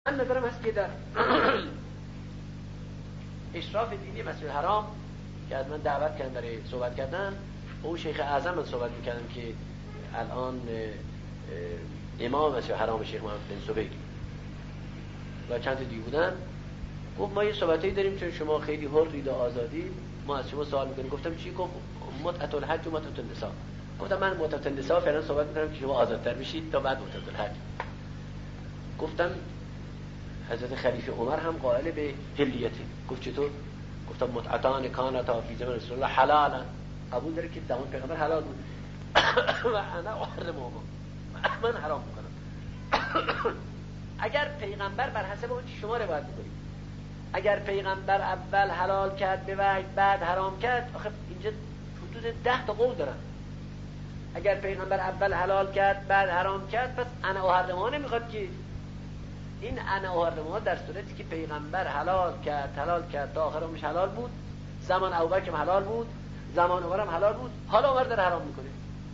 من نظرم هست که در اشراف دینی مسجد حرام که از من دعوت کردن برای صحبت کردن، او شیخ اعظم من صحبت میکردم که الان امام مسجد حرام شیخ محمد بن سبیل و چند دیگه بودن، گفت ما یه صحبتایی داریم چون شما خیلی حرید و آزادی، ما از شما سوال میکنیم. گفتم چی؟ گفت متعت الحج و متعت النساء. گفتم من متعت النساء فعلا صحبت میکنم که شما آزادتر بشید تا بعد متعت الحج. گفتم حضرت خلیفه عمر هم قائل به حلیته. گفت چطور؟ گفتم متعتان کانتا فی زمان رسول الله حلالا، قبول داره که زمان پیغمبر حلال بود و انا احرمهما، من حرام میکنم. اگر پیغمبر بر حسب اون شما روایت میکنید، اگر پیغمبر اول حلال کرد به وحی بعد حرام کرد، آخه اینجا حدود 10 تا قول دارن. اگر پیغمبر اول حلال کرد بعد حرام کرد، پس انا احرمها نمیخواد که. این انا احرمها در صورتی که پیغمبر حلال کرد تا آخرش حلال بود، زمان ابوبکر هم حلال بود، زمان عمر هم حلال بود، حالا عمر داره حرام میکنه.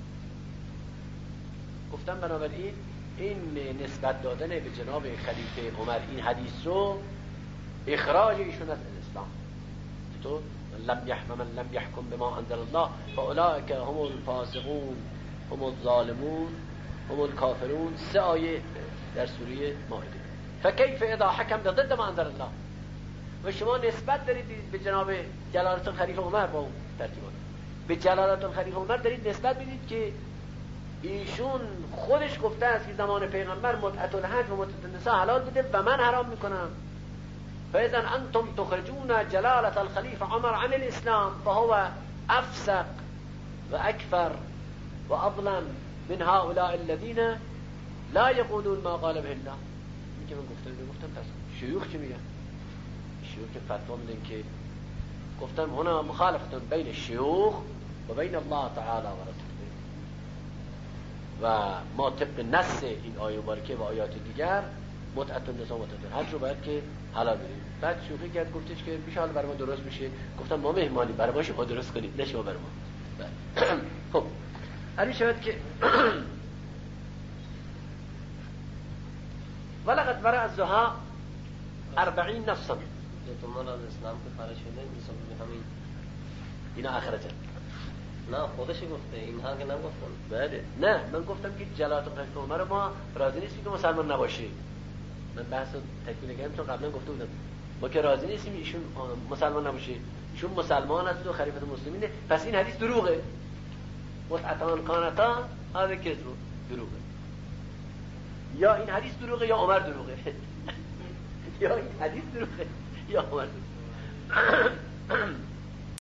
گفتم بنابراین این نسبت دادن به جناب خلیفه عمر این حدیث رو اخراج ایشون از اسلام. تو من لم يحكم بما انزل الله فاولئک هم الفاسقون هم الظالمون هم الكافرون، 3 آیه در سوره مائده. فکیف اذا حکم ضد ما انزل الله، و شما نسبت دارید به جناب جلالت الخلیفه عمر با اون ترتیبات، به جلالت الخلیفه عمر دارید نسبت بدید که ایشون خودش گفته است که زمان پیغمبر متعت الحج و متعت النساء حلال بوده و من حرام میکنم. فاذا انتم تخرجون جلالت الخلیفه عمر عن الاسلام فهو افسق و اکفر و اظلم من هؤلاء الذين لا يقولون ما قال به الله. این که من گفتم پس شیوخ چی میگن؟ شیوخ که فتوا میدن که گفتم هنا مخالفه بین الشیوخ و بین الله تعالی و رسوله، و ما طبق نص این آیه مبارکه و آیات دیگر متعت النساء و متعت الحج رو باید که حلال بدیم. بعد شوخی کرد گفتش که ان شاء الله برای ما درست میشه. گفتم ما مهمانی برای ما، شما درست کنید نه شما برای ما. خب علی شود که ولقد برا الزها 40 نفسا اعتماد از اسلام که خارج شده میسازه همین اینا آخرته. نه خودش گفته، اینها که نگفتن. بله نه، من گفتم که جلالت الخلیفه عمر ما راضی نیستیم که مسلمان نباشه. من بحث تکمیل کردم چون قبلا گفته بودم ما که راضی نیستیم ایشون مسلمان نباشه. ایشون مسلمان است و خلیفه المسلمینه، پس این حدیث دروغه. متعتان کانتا هذا کذب، دروغه. یا این حدیث دروغه یا عمر دروغه. یا این حدیث دروغه یا عمر دروغه.